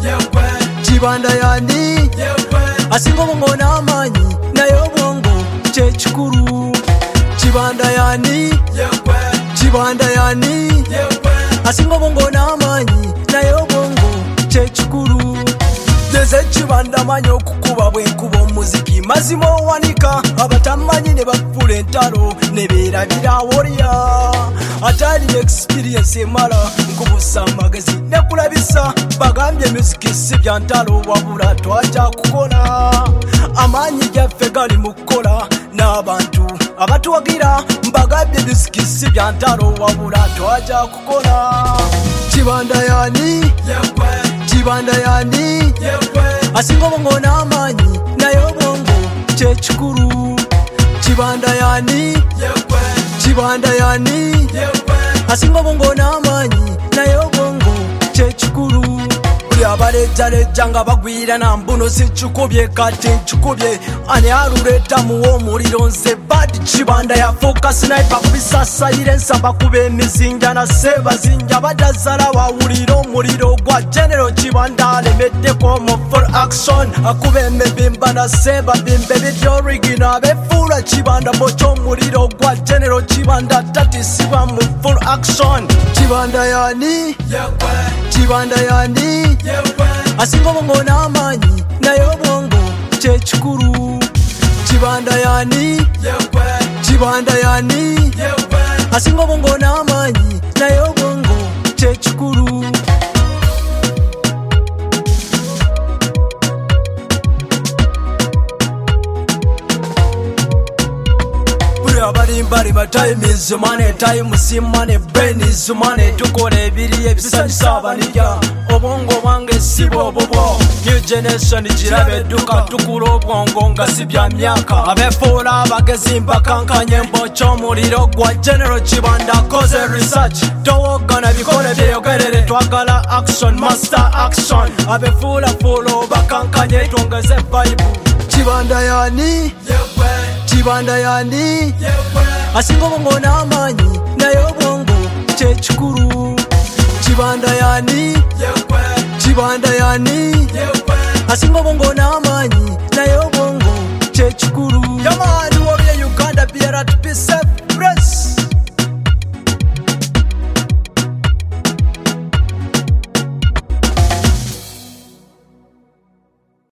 Chibanda yani asinga obongo n'amaanyi naye obwongo kyekikulu. Chibanda yani asinga obongo n'amaanyi naye obwongo kyekikulu. Nze Chibanda manyi okukuba bwenkuba omuziki mazima owanika abatamanyi ne bafula entalo ne beerabira awolya. Atalina experience emala nkubusa amagezi ne kulabisa bagambye muziki si bya ntalo wabula twaja kukola. Amaanyi gyaffe gali mu kukola n'abantu abatuwagira mbagambye muziki si bya ntalo wabula twaja kukola. Chibanda yani asinga obongo n'amaanyi naye obwongo kyekikulu. Chibanda yani asinga obongo n'amaanyi naye obwongo kyekikulu. Buli abalejalejja nga bagwira na mbuno sikikubye kati nkikubye ani aluleeta muwa omuliro. Nze Bad Chibanda yafuuka sniper kubisasayira ensamba kuba emizinja na sebazinja badazala wawulira omuliro gwa General Chibanda alemeddeko mu full action akuba emibimba na sebabimba ebidy'origino abefuula Chibanda bokya omuliro gwa General Chibanda tatisibwa mu full action. Chibanda yani asinga obongo n'amaanyi naye obwongo kyekikulu. Chibanda yani asinga obongo n'amaanyi naye obwongo kyekikulu. Abalimba time is money, time is money, brain is money. Tukola ebiri ebisanyusa abanija obwongo bwange si bwobobo. New generation girabe edduka tukula obwongo nga si bya myaka. Abefuula abagezi mbakankanye mbokya omuliro gwa General Chibanda akoze research. Towogana bikole byeyogerere twagala action, master action. Abefuulafuula obakankanye twongeze vibe. Chibanda yani asinga obongo n'amaanyi naye obwongo kyekikulu. Chibanda yani asinga obongo n'amaanyi naye obwongo kyekikulu. Yamaani wabye Uganda BRTP safe